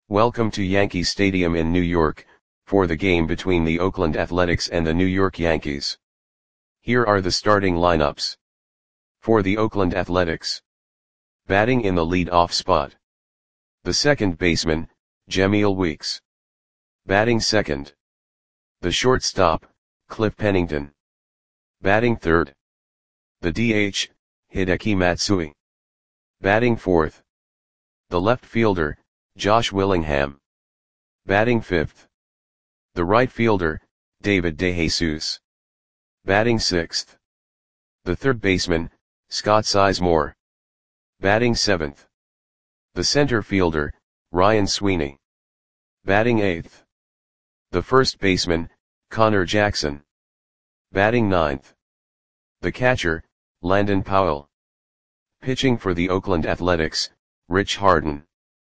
Welcome to Yankee Stadium in New York, for the game between the Oakland Athletics and the New York Yankees. Here are the starting lineups. For the Oakland Athletics. Batting in the lead-off spot. The second baseman, Jemile Weeks. Batting second. The shortstop, Cliff Pennington. Batting third. The DH, Hideki Matsui. Batting fourth. The left fielder, Josh Willingham. Batting fifth. The right fielder, David DeJesus. Batting sixth. The third baseman, Scott Sizemore. Batting seventh. The center fielder, Ryan Sweeney. Batting eighth. The first baseman, Connor Jackson. Batting ninth. The catcher, Landon Powell. Pitching for the Oakland Athletics, Rich Harden.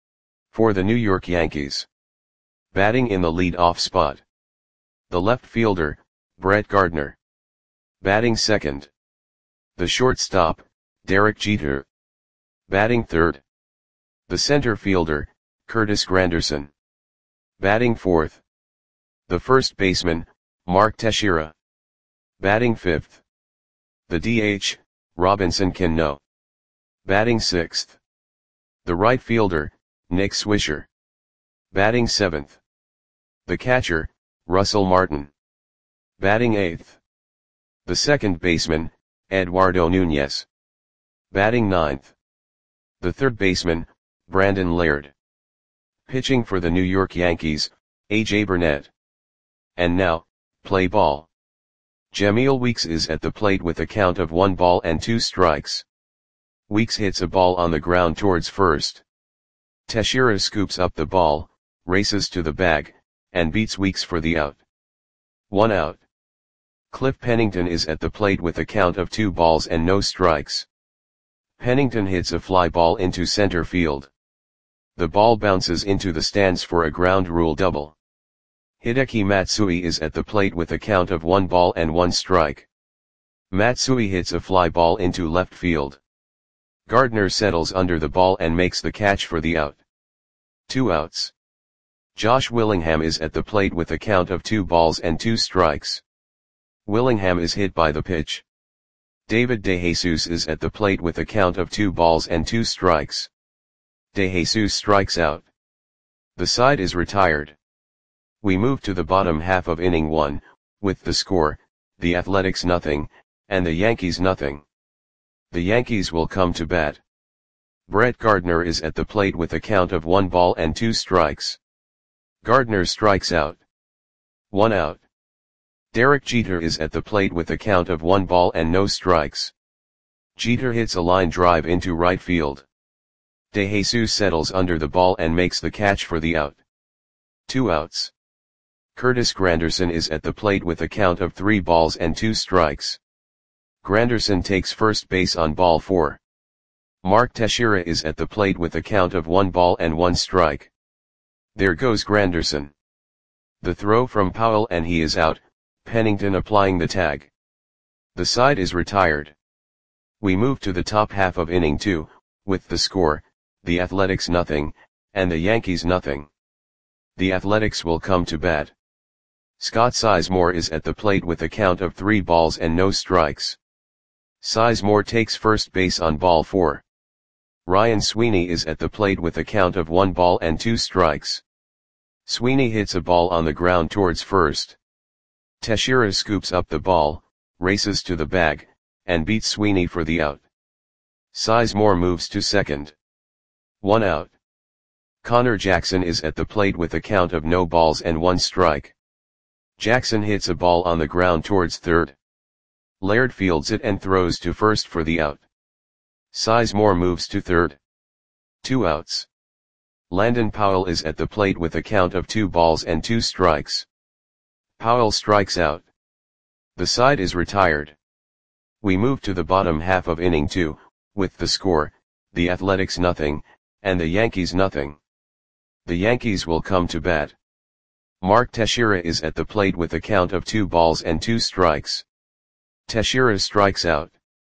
For the New York Yankees. Batting in the lead-off spot. The left fielder, Brett Gardner. Batting second. The shortstop, Derek Jeter. Batting third. The center fielder, Curtis Granderson. Batting fourth. The first baseman, Mark Teixeira. Batting fifth. The DH, Robinson Cano. Batting sixth. The right fielder, Nick Swisher. Batting seventh. The catcher, Russell Martin. Batting eighth. The second baseman, Eduardo Nunez. Batting ninth. The third baseman, Brandon Laird. Pitching for the New York Yankees, A.J. Burnett. And now, play ball. Jemile Weeks is at the plate with a count of 1 ball and 2 strikes. Weeks hits a ball on the ground towards first. Teixeira scoops up the ball, races to the bag, and beats Weeks for the out. 1 out. Cliff Pennington is at the plate with a count of 2 balls and no strikes. Pennington hits a fly ball into center field. The ball bounces into the stands for a ground rule double. Hideki Matsui is at the plate with a count of 1 ball and 1 strike. Matsui hits a fly ball into left field. Gardner settles under the ball and makes the catch for the out. 2 outs. Josh Willingham is at the plate with a count of 2 balls and 2 strikes. Willingham is hit by the pitch. David DeJesus is at the plate with a count of 2 balls and 2 strikes. DeJesus strikes out. The side is retired. We move to the bottom half of inning 1, with the score, the Athletics 0, and the Yankees 0. The Yankees will come to bat. Brett Gardner is at the plate with a count of 1 ball and 2 strikes. Gardner strikes out. 1 out. Derek Jeter is at the plate with a count of 1 ball and no strikes. Jeter hits a line drive into right field. DeJesus settles under the ball and makes the catch for the out. 2 outs. Curtis Granderson is at the plate with a count of 3 balls and 2 strikes. Granderson takes first base on ball 4. Mark Teixeira is at the plate with a count of 1 ball and 1 strike. There goes Granderson. The throw from Powell and he is out, Pennington applying the tag. The side is retired. We move to the top half of inning 2, with the score, the Athletics 0, and the Yankees 0. The Athletics will come to bat. Scott Sizemore is at the plate with a count of 3 balls and no strikes. Sizemore takes first base on ball 4. Ryan Sweeney is at the plate with a count of 1 ball and 2 strikes. Sweeney hits a ball on the ground towards first. Teixeira scoops up the ball, races to the bag, and beats Sweeney for the out. Sizemore moves to second. 1 out. Connor Jackson is at the plate with a count of no balls and 1 strike. Jackson hits a ball on the ground towards third. Laird fields it and throws to first for the out. Sizemore moves to third. 2 outs. Landon Powell is at the plate with a count of 2 balls and 2 strikes. Powell strikes out. The side is retired. We move to the bottom half of inning 2, with the score, the Athletics 0, and the Yankees 0. The Yankees will come to bat. Mark Teixeira is at the plate with a count of 2 balls and 2 strikes. Teixeira strikes out.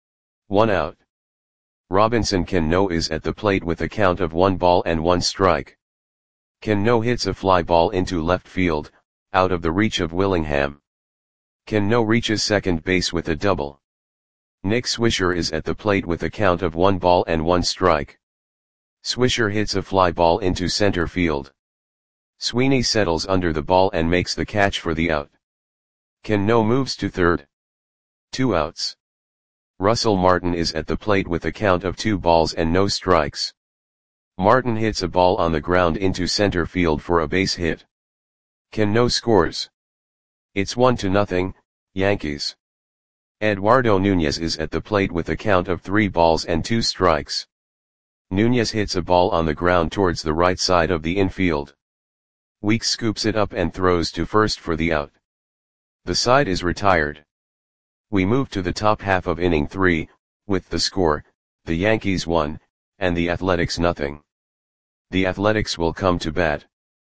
1 out. Robinson Cano is at the plate with a count of 1 ball and 1 strike. Cano hits a fly ball into left field, out of the reach of Willingham. Cano reaches second base with a double. Nick Swisher is at the plate with a count of 1 ball and 1 strike. Swisher hits a fly ball into center field. Sweeney settles under the ball and makes the catch for the out. Cano moves to third. 2 outs. Russell Martin is at the plate with a count of 2 balls and no strikes. Martin hits a ball on the ground into center field for a base hit. Cano scores. It's 1-0, Yankees. Eduardo Nunez is at the plate with a count of 3 balls and 2 strikes. Nunez hits a ball on the ground towards the right side of the infield. Weeks scoops it up and throws to first for the out. The side is retired. We move to the top half of inning 3, with the score, the Yankees 1, and the Athletics 0. The Athletics will come to bat.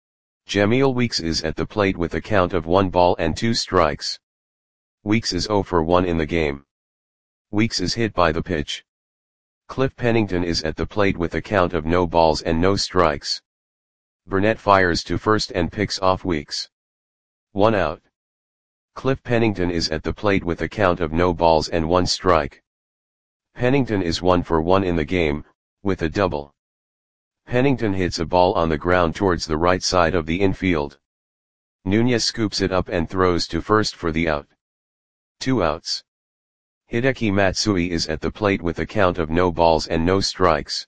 Jamil Weeks is at the plate with a count of 1 ball and 2 strikes. Weeks is 0 for 1 in the game. Weeks is hit by the pitch. Cliff Pennington is at the plate with a count of no balls and no strikes. Burnett fires to first and picks off Weeks. 1 out. Cliff Pennington is at the plate with a count of no balls and 1 strike. Pennington is 1 for 1 in the game, with a double. Pennington hits a ball on the ground towards the right side of the infield. Nunez scoops it up and throws to first for the out. 2 outs. Hideki Matsui is at the plate with a count of no balls and no strikes.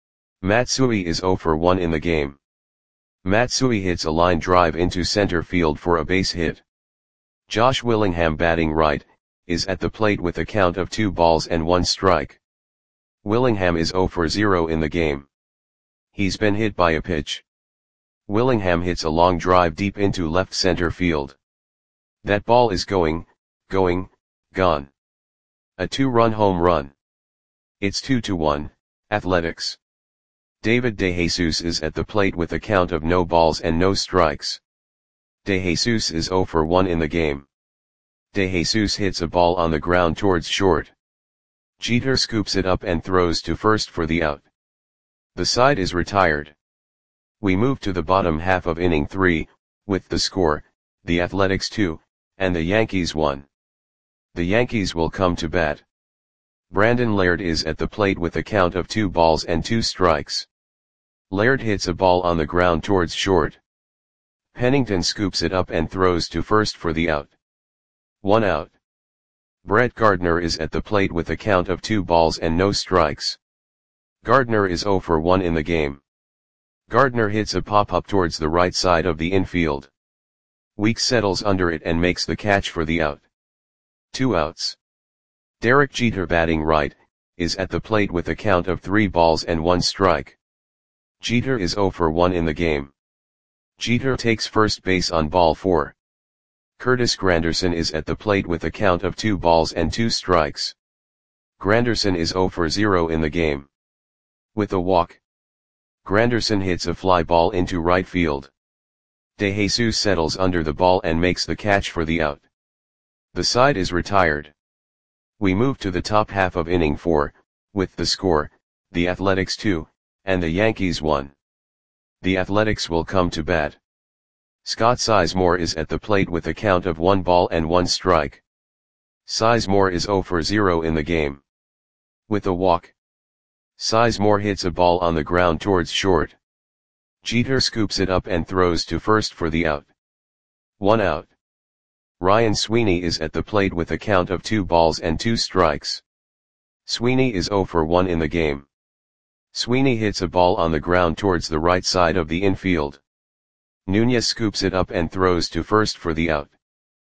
Matsui is 0 for 1 in the game. Matsui hits a line drive into center field for a base hit. Josh Willingham, batting right, is at the plate with a count of 2 balls and 1 strike. Willingham is 0 for 0 in the game. He's been hit by a pitch. Willingham hits a long drive deep into left center field. That ball is gone. A 2-run home run. It's 2-1, Athletics. David DeJesus is at the plate with a count of no balls and no strikes. DeJesus is 0 for 1 in the game. DeJesus hits a ball on the ground towards short. Jeter scoops it up and throws to first for the out. The side is retired. We move to the bottom half of inning 3, with the score, the Athletics 2, and the Yankees 1. The Yankees will come to bat. Brandon Laird is at the plate with a count of 2 balls and 2 strikes. Laird hits a ball on the ground towards short. Pennington scoops it up and throws to first for the out. 1 out. Brett Gardner is at the plate with a count of 2 balls and no strikes. Gardner is 0 for 1 in the game. Gardner hits a pop-up towards the right side of the infield. Weeks settles under it and makes the catch for the out. 2 outs. Derek Jeter, batting right, is at the plate with a count of 3 balls and 1 strike. Jeter is 0 for 1 in the game. Jeter takes first base on ball 4. Curtis Granderson is at the plate with a count of 2 balls and 2 strikes. Granderson is 0 for 0 in the game. With a walk, Granderson hits a fly ball into right field. DeJesus settles under the ball and makes the catch for the out. The side is retired. We move to the top half of inning 4, with the score, the Athletics 2, and the Yankees 1. The Athletics will come to bat. Scott Sizemore is at the plate with a count of 1 ball and 1 strike. Sizemore is 0 for 0 in the game. With a walk, Sizemore hits a ball on the ground towards short. Jeter scoops it up and throws to first for the out. 1 out. Ryan Sweeney is at the plate with a count of 2 balls and 2 strikes. Sweeney is 0 for 1 in the game. Sweeney hits a ball on the ground towards the right side of the infield. Nunez scoops it up and throws to first for the out.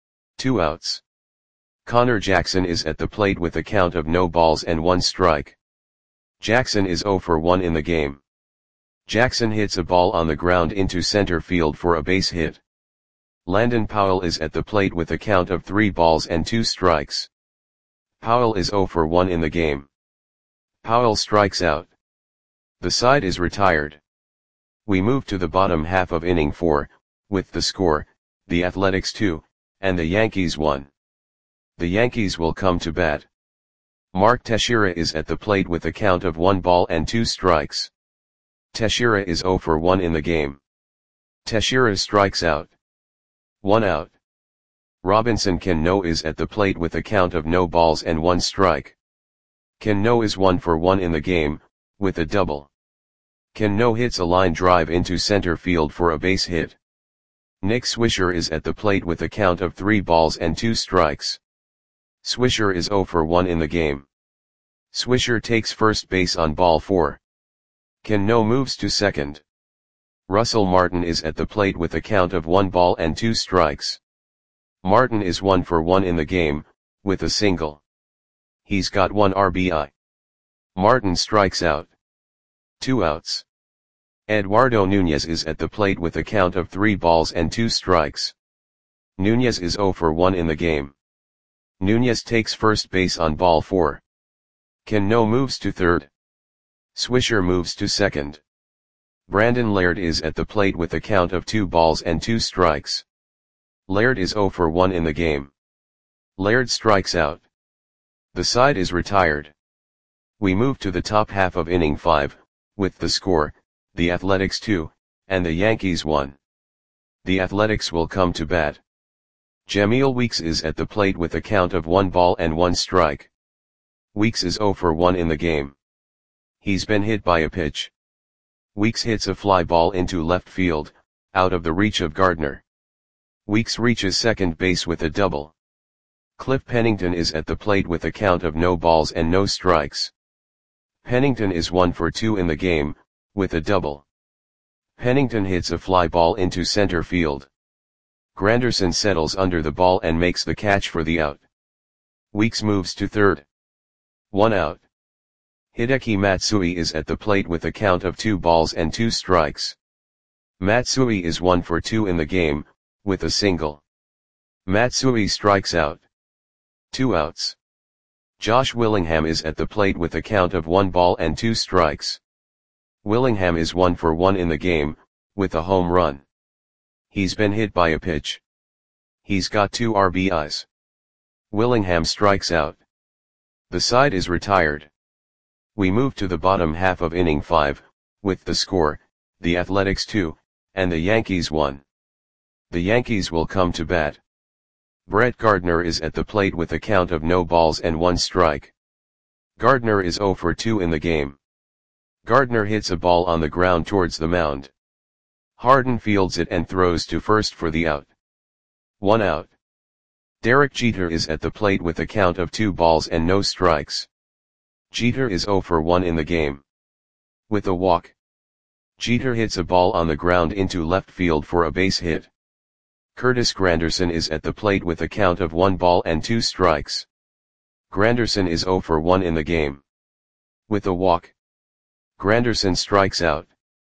2 outs. Connor Jackson is at the plate with a count of no balls and 1 strike. Jackson is 0 for 1 in the game. Jackson hits a ball on the ground into center field for a base hit. Landon Powell is at the plate with a count of 3 balls and 2 strikes. Powell is 0 for 1 in the game. Powell strikes out. The side is retired. We move to the bottom half of inning 4, with the score, the Athletics 2, and the Yankees 1. The Yankees will come to bat. Mark Teixeira is at the plate with a count of 1 ball and 2 strikes. Teixeira is 0 for 1 in the game. Teixeira strikes out. 1 out. Robinson Cano is at the plate with a count of no balls and 1 strike. Cano is 1 for 1 in the game, with a double. Cano hits a line drive into center field for a base hit. Nick Swisher is at the plate with a count of 3 balls and 2 strikes. Swisher is 0 for 1 in the game. Swisher takes first base on ball 4. Cano moves to second. Russell Martin is at the plate with a count of 1 ball and 2 strikes. Martin is 1 for 1 in the game, with a single. He's got 1 RBI. Martin strikes out. 2 outs. Eduardo Nunez is at the plate with a count of 3 balls and 2 strikes. Nunez is 0 for 1 in the game. Nunez takes first base on ball 4. Cano moves to third. Swisher moves to second. Brandon Laird is at the plate with a count of 2 balls and 2 strikes. Laird is 0 for 1 in the game. Laird strikes out. The side is retired. We move to the top half of inning 5, with the score, the Athletics 2, and the Yankees 1. The Athletics will come to bat. Jamil Weeks is at the plate with a count of 1 ball and 1 strike. Weeks is 0 for 1 in the game. He's been hit by a pitch. Weeks hits a fly ball into left field, out of the reach of Gardner. Weeks reaches second base with a double. Cliff Pennington is at the plate with a count of no balls and no strikes. Pennington is 1 for 2 in the game, with a double. Pennington hits a fly ball into center field. Granderson settles under the ball and makes the catch for the out. Weeks moves to third. 1 out. Hideki Matsui is at the plate with a count of 2 balls and 2 strikes. Matsui is 1 for 2 in the game, with a single. Matsui strikes out. 2 outs. Josh Willingham is at the plate with a count of 1 ball and 2 strikes. Willingham is 1 for 1 in the game, with a home run. He's been hit by a pitch. He's got 2 RBIs. Willingham strikes out. The side is retired. We move to the bottom half of inning 5, with the score, the Athletics 2, and the Yankees 1. The Yankees will come to bat. Brett Gardner is at the plate with a count of no balls and 1 strike. Gardner is 0 for 2 in the game. Gardner hits a ball on the ground towards the mound. Harden fields it and throws to first for the out. 1 out. Derek Jeter is at the plate with a count of 2 balls and no strikes. Jeter is 0 for 1 in the game. With a walk. Jeter hits a ball on the ground into left field for a base hit. Curtis Granderson is at the plate with a count of 1 ball and 2 strikes. Granderson is 0 for 1 in the game. With a walk. Granderson strikes out.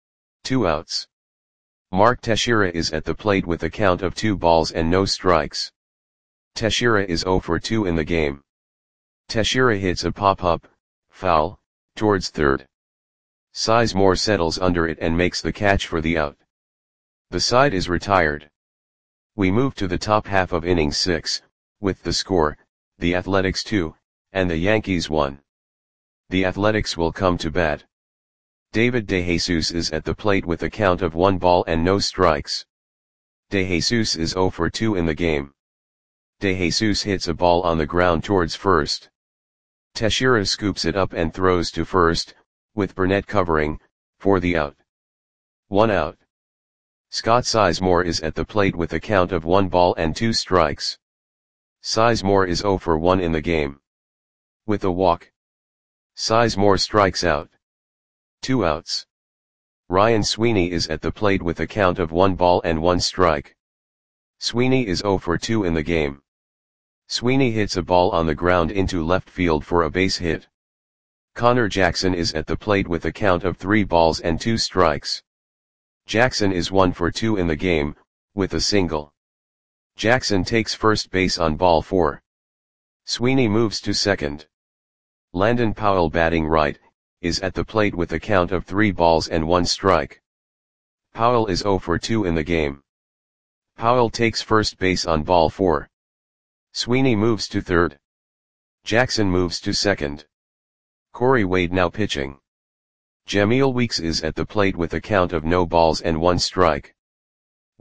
2 outs. Mark Teixeira is at the plate with a count of 2 balls and no strikes. Teixeira is 0 for 2 in the game. Teixeira hits a pop-up, foul, towards third. Sizemore settles under it and makes the catch for the out. The side is retired. We move to the top half of inning 6, with the score, the Athletics 2, and the Yankees 1. The Athletics will come to bat. David DeJesus is at the plate with a count of 1 ball and no strikes. DeJesus is 0 for 2 in the game. DeJesus hits a ball on the ground towards first. Teixeira scoops it up and throws to first, with Burnett covering, for the out. 1 out. Scott Sizemore is at the plate with a count of 1 ball and 2 strikes. Sizemore is 0 for 1 in the game. With a walk. Sizemore strikes out. 2 outs. Ryan Sweeney is at the plate with a count of 1 ball and 1 strike. Sweeney is 0 for 2 in the game. Sweeney hits a ball on the ground into left field for a base hit. Connor Jackson is at the plate with a count of 3 balls and 2 strikes. Jackson is 1 for 2 in the game, with a single. Jackson takes first base on ball 4. Sweeney moves to second. Landon Powell, batting right, is at the plate with a count of 3 balls and 1 strike. Powell is 0 for 2 in the game. Powell takes first base on ball 4. Sweeney moves to third. Jackson moves to second. Corey Wade now pitching. Jamil Weeks is at the plate with a count of no balls and 1 strike.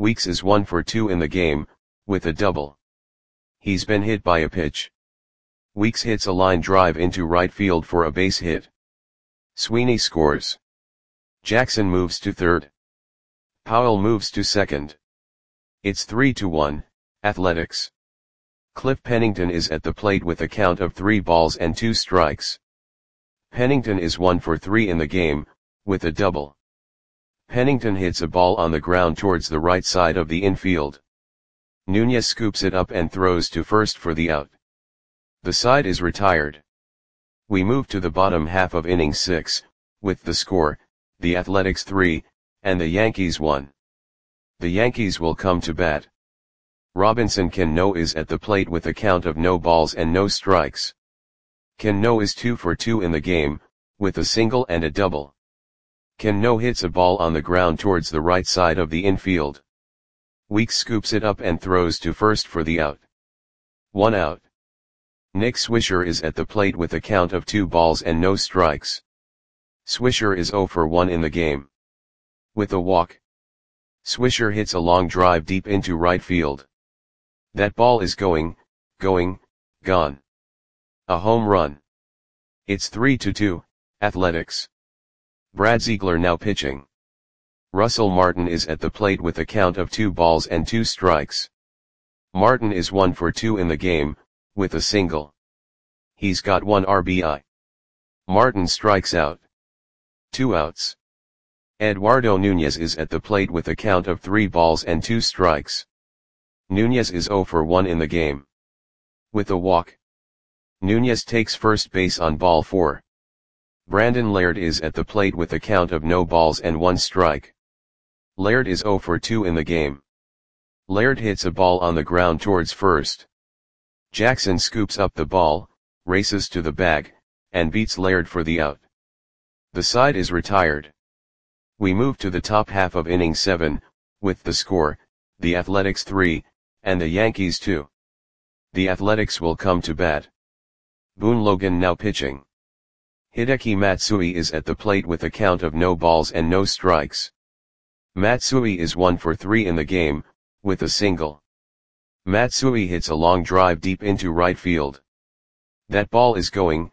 Weeks is 1 for 2 in the game, with a double. He's been hit by a pitch. Weeks hits a line drive into right field for a base hit. Sweeney scores. Jackson moves to third. Powell moves to second. It's 3-1, Athletics. Cliff Pennington is at the plate with a count of 3 balls and 2 strikes. Pennington is 1 for 3 in the game, with a double. Pennington hits a ball on the ground towards the right side of the infield. Nunez scoops it up and throws to first for the out. The side is retired. We move to the bottom half of inning 6, with the score, the Athletics 3, and the Yankees 1. The Yankees will come to bat. Robinson Cano is at the plate with a count of no balls and no strikes. Cano is 2 for 2 in the game, with a single and a double. Cano hits a ball on the ground towards the right side of the infield. Weeks scoops it up and throws to first for the out. 1 out. Nick Swisher is at the plate with a count of 2 balls and no strikes. Swisher is 0 for 1 in the game. With a walk. Swisher hits a long drive deep into right field. That ball is gone. A home run. It's 3-2, Athletics. Brad Ziegler now pitching. Russell Martin is at the plate with a count of 2 balls and 2 strikes. Martin is 1 for 2 in the game, with a single. He's got 1 RBI. Martin strikes out. 2 outs. Eduardo Nunez is at the plate with a count of 3 balls and 2 strikes. Nunez is 0 for 1 in the game. With a walk. Nunez takes first base on ball 4. Brandon Laird is at the plate with a count of no balls and 1 strike. Laird is 0 for 2 in the game. Laird hits a ball on the ground towards first. Jackson scoops up the ball, races to the bag, and beats Laird for the out. The side is retired. We move to the top half of inning 7, with the score, the Athletics 3, and the Yankees 2. The Athletics will come to bat. Boone Logan now pitching. Hideki Matsui is at the plate with a count of no balls and no strikes. Matsui is 1 for 3 in the game, with a single. Matsui hits a long drive deep into right field. That ball is gone.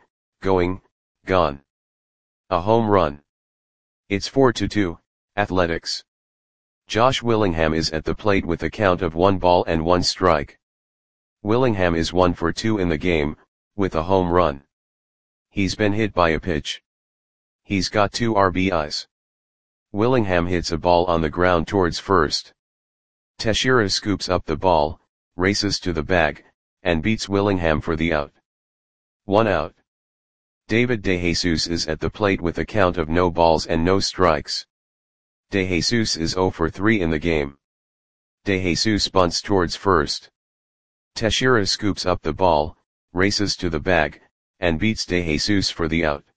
A home run. It's 4-2, Athletics. Josh Willingham is at the plate with a count of 1 ball and 1 strike. Willingham is 1 for 2 in the game, with a home run. He's been hit by a pitch. He's got 2 RBIs. Willingham hits a ball on the ground towards first. Teixeira scoops up the ball, races to the bag, and beats Willingham for the out. 1 out. David DeJesus is at the plate with a count of no balls and no strikes. DeJesus is 0 for 3 in the game. DeJesus bunts towards first. Teixeira scoops up the ball, races to the bag, and beats DeJesus for the out.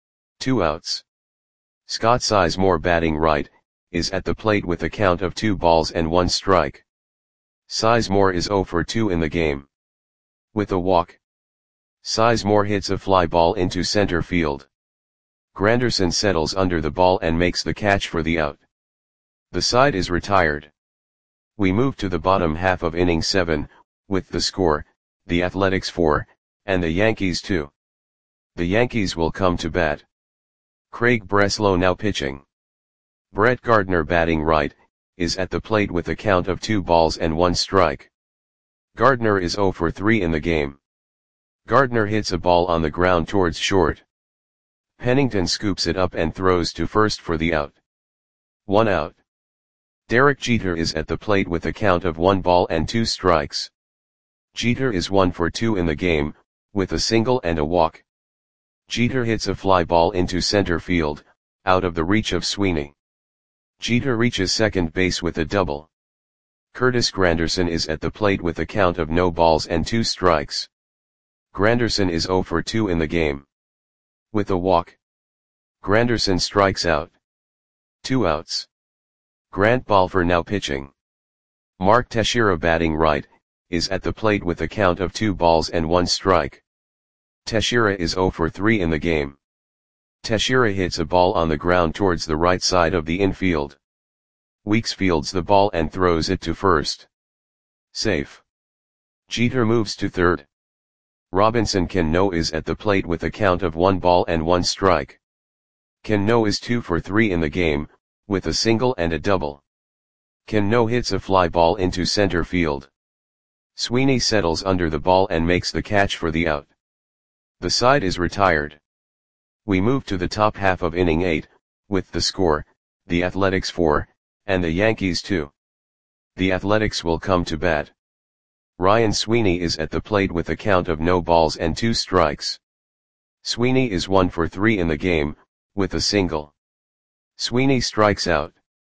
2 outs. Scott Sizemore batting right, is at the plate with a count of 2 balls and 1 strike. Sizemore is 0 for 2 in the game. With a walk. Sizemore hits a fly ball into center field. Granderson settles under the ball and makes the catch for the out. The side is retired. We move to the bottom half of inning 7, with the score, the Athletics 4, and the Yankees 2. The Yankees will come to bat. Craig Breslow now pitching. Brett Gardner batting right, is at the plate with a count of 2 balls and 1 strike. Gardner is 0 for 3 in the game. Gardner hits a ball on the ground towards short. Pennington scoops it up and throws to first for the out. 1 out. Derek Jeter is at the plate with a count of 1 ball and 2 strikes. Jeter is 1 for 2 in the game, with a single and a walk. Jeter hits a fly ball into center field, out of the reach of Sweeney. Jeter reaches second base with a double. Curtis Granderson is at the plate with a count of no balls and 2 strikes. Granderson is 0 for 2 in the game. With a walk. Granderson strikes out. 2 outs. Grant Balfour now pitching. Mark Teixeira batting right, is at the plate with a count of 2 balls and 1 strike. Teixeira is 0 for 3 in the game. Teixeira hits a ball on the ground towards the right side of the infield. Weeks fields the ball and throws it to first. Safe. Jeter moves to third. Robinson Cano is at the plate with a count of 1 ball and 1 strike. Cano is 2 for 3 in the game, with a single and a double. Cano hits a fly ball into center field. Sweeney settles under the ball and makes the catch for the out. The side is retired. We move to the top half of inning 8, with the score, the Athletics 4, and the Yankees 2. The Athletics will come to bat. Ryan Sweeney is at the plate with a count of no balls and 2 strikes. Sweeney is 1 for 3 in the game, with a single. Sweeney strikes out.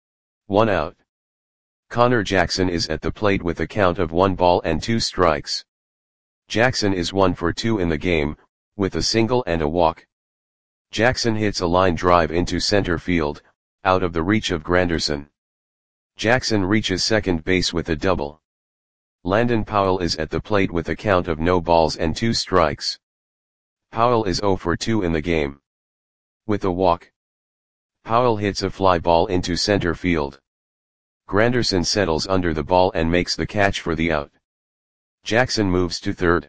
1 out. Connor Jackson is at the plate with a count of 1 ball and 2 strikes. Jackson is 1 for 2 in the game, with a single and a walk. Jackson hits a line drive into center field, out of the reach of Granderson. Jackson reaches second base with a double. Landon Powell is at the plate with a count of no balls and 2 strikes. Powell is 0 for 2 in the game. With a walk. Powell hits a fly ball into center field. Granderson settles under the ball and makes the catch for the out. Jackson moves to third.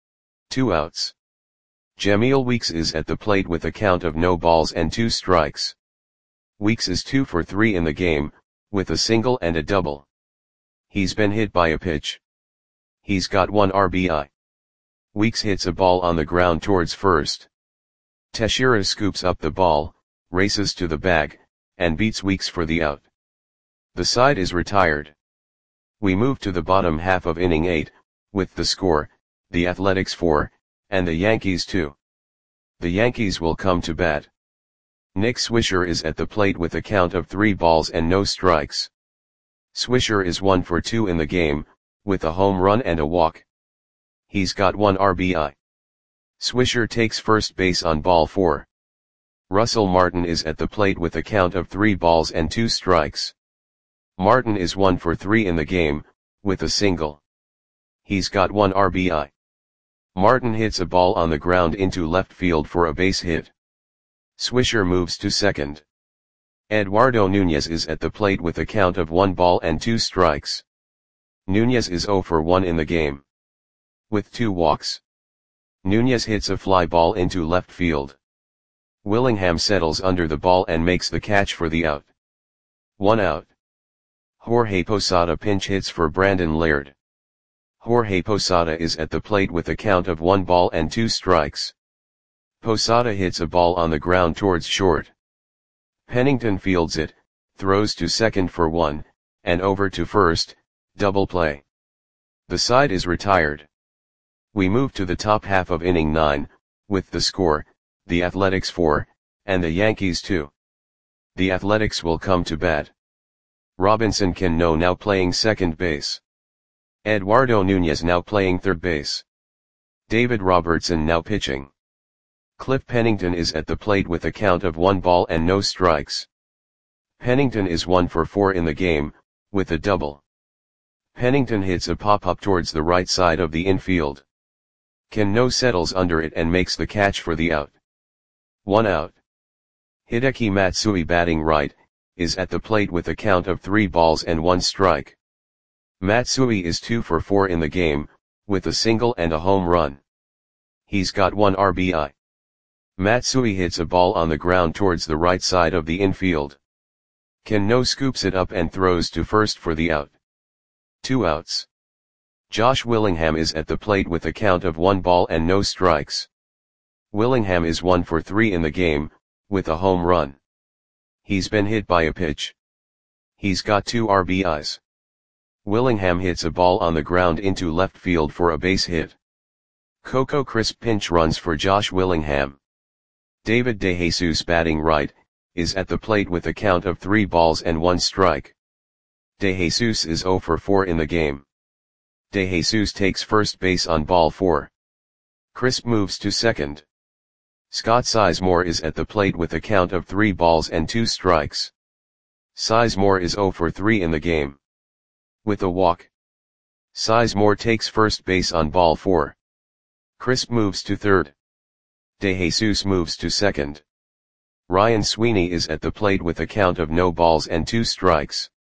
2 outs. Jameel Weeks is at the plate with a count of no balls and 2 strikes. Weeks is 2 for 3 in the game, with a single and a double. He's been hit by a pitch. He's got 1 RBI. Weeks hits a ball on the ground towards first. Teixeira scoops up the ball, races to the bag, and beats Weeks for the out. The side is retired. We move to the bottom half of inning 8, with the score, the Athletics 4, and the Yankees 2. The Yankees will come to bat. Nick Swisher is at the plate with a count of 3 balls and no strikes. Swisher is 1 for 2 in the game, with a home run and a walk. He's got 1 RBI. Swisher takes first base on ball 4. Russell Martin is at the plate with a count of 3 balls and 2 strikes. Martin is 1 for 3 in the game, with a single. He's got 1 RBI. Martin hits a ball on the ground into left field for a base hit. Swisher moves to second. Eduardo Nunez is at the plate with a count of 1 ball and 2 strikes. Nunez is 0 for 1 in the game. With 2 walks. Nunez hits a fly ball into left field. Willingham settles under the ball and makes the catch for the out. 1 out. Jorge Posada pinch hits for Brandon Laird. Jorge Posada is at the plate with a count of 1 ball and 2 strikes. Posada hits a ball on the ground towards short. Pennington fields it, throws to second for 1, and over to first, double play. The side is retired. We move to the top half of inning 9, with the score, the Athletics 4, and the Yankees 2. The Athletics will come to bat. Robinson Cano now playing second base. Eduardo Nunez now playing third base. David Robertson now pitching. Cliff Pennington is at the plate with a count of 1 ball and no strikes. Pennington is 1 for 4 in the game, with a double. Pennington hits a pop-up towards the right side of the infield. Cano settles under it and makes the catch for the out. 1 out. Hideki Matsui batting right, is at the plate with a count of 3 balls and 1 strike. Matsui is 2 for 4 in the game, with a single and a home run. He's got 1 RBI. Matsui hits a ball on the ground towards the right side of the infield. Cano scoops it up and throws to first for the out. 2 outs. Josh Willingham is at the plate with a count of 1 ball and no strikes. Willingham is 1 for 3 in the game, with a home run. He's been hit by a pitch. He's got 2 RBIs. Willingham hits a ball on the ground into left field for a base hit. Coco Crisp pinch runs for Josh Willingham. David DeJesus batting right, is at the plate with a count of 3 balls and 1 strike. DeJesus is 0 for 4 in the game. DeJesus takes first base on ball 4. Crisp moves to second. Scott Sizemore is at the plate with a count of 3 balls and 2 strikes. Sizemore is 0 for 3 in the game. With a walk. Sizemore takes first base on ball 4. Crisp moves to third. DeJesus moves to second. Ryan Sweeney is at the plate with a count of no balls and 2 strikes.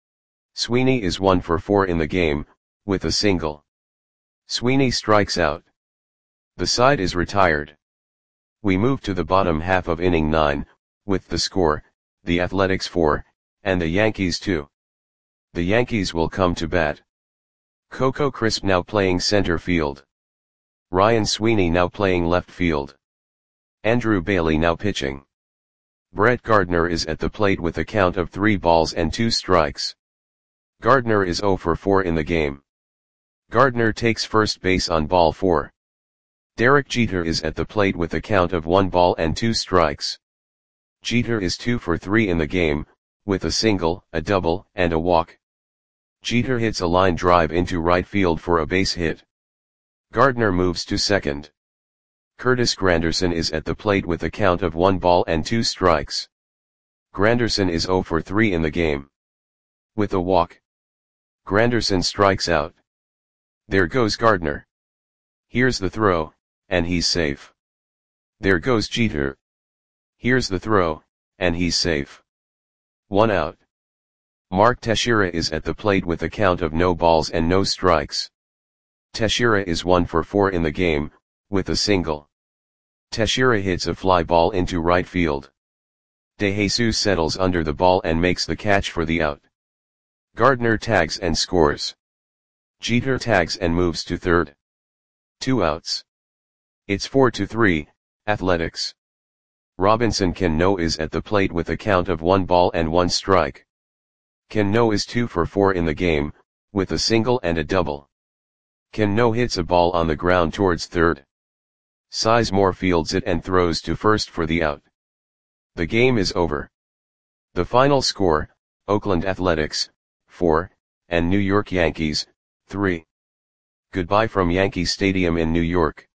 Sweeney is 1 for 4 in the game, with a single. Sweeney strikes out. The side is retired. We move to the bottom half of inning 9, with the score, the Athletics 4, and the Yankees 2. The Yankees will come to bat. Coco Crisp now playing center field. Ryan Sweeney now playing left field. Andrew Bailey now pitching. Brett Gardner is at the plate with a count of 3 balls and 2 strikes. Gardner is 0 for 4 in the game. Gardner takes first base on ball 4. Derek Jeter is at the plate with a count of 1 ball and 2 strikes. Jeter is 2 for 3 in the game, with a single, a double, and a walk. Jeter hits a line drive into right field for a base hit. Gardner moves to second. Curtis Granderson is at the plate with a count of 1 ball and 2 strikes. Granderson is 0 for 3 in the game. With a walk, Granderson strikes out. There goes Gardner. Here's the throw, and he's safe. There goes Jeter. Here's the throw, and he's safe. 1 out. Mark Teixeira is at the plate with a count of no balls and no strikes. Teixeira is 1 for 4 in the game, with a single. Teixeira hits a fly ball into right field. De Jesus settles under the ball and makes the catch for the out. Gardner tags and scores. Jeter tags and moves to third. 2 outs. It's 4-3, Athletics. Robinson Cano is at the plate with a count of 1 ball and 1 strike. Cano is 2 for 4 in the game, with a single and a double. Cano hits a ball on the ground towards third. Sizemore fields it and throws to first for the out. The game is over. The final score, Oakland Athletics, 4, and New York Yankees, 3. Goodbye from Yankee Stadium in New York.